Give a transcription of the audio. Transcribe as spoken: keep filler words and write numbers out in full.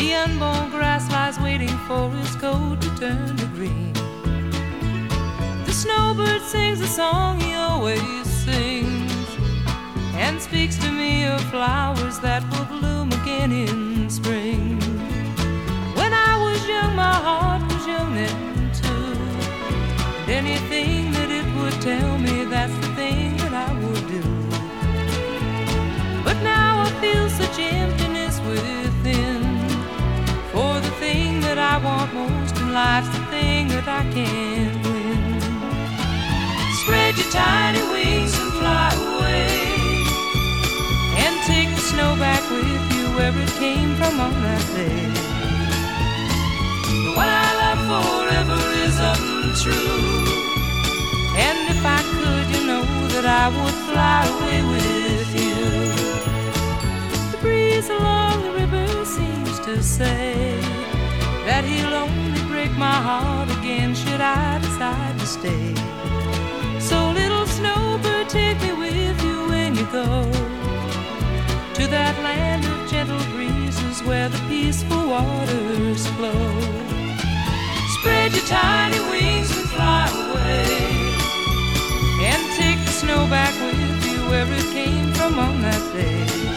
The unborn grass lies waiting for its coat to turn to green. The snowbird sings a song he always sings, and speaks to me of flowers that will bloom again in spring. When I was young, my heart was young then too, and anything that it would tell me, that's the thing that I would do. But now I feel such emptiness within, for the thing that I want most in life's the thing that I can't win. Spread your tiny wings and fly away, and take the snow back with you where it came from on that day. The one I love forever is untrue, and if I could, you know that I would fly away with you. The breeze along the river seems to say that he'll only break my heart again should I decide to stay. So little snowbird, take me with you when you go to that land of gentle breezes where the peaceful waters flow. Spread your tiny wings and fly away, and take the snow back with you where it came from on that day.